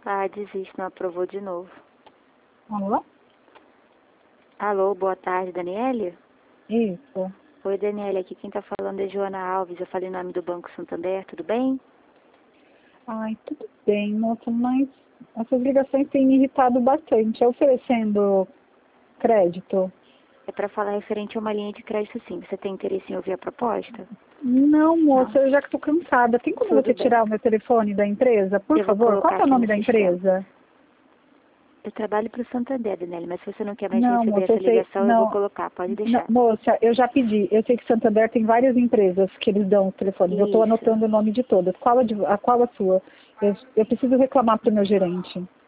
Ah, desiste, não aprovou de novo. Alô? Alô, boa tarde, Daniele? Isso. Oi, Daniele, aqui quem tá falando é Joana Alves. Eu falei o nome do Banco Santander, tudo bem? Ai, tudo bem, moça, mas essas ligações têm me irritado bastante. É oferecendo crédito? É para falar referente a uma linha de crédito, sim. Você tem interesse em ouvir a proposta? Não, moça, Não. eu já estou cansada. Tem como Tudo você bem. tirar o meu telefone da empresa, por Eu vou favor? Qual colocar que é o aqui nome no da sistema. empresa? Eu trabalho para o Santander, Daniele, mas se você não quer mais Não, receber moça, essa eu sei. ligação, eu vou Não, colocar. Pode não, deixar. moça, eu já pedi. Eu sei que Santander tem várias empresas que eles dão os telefones. Eu estou Isso. anotando o nome de todas. Qual a sua? Eu preciso reclamar para o meu gerente.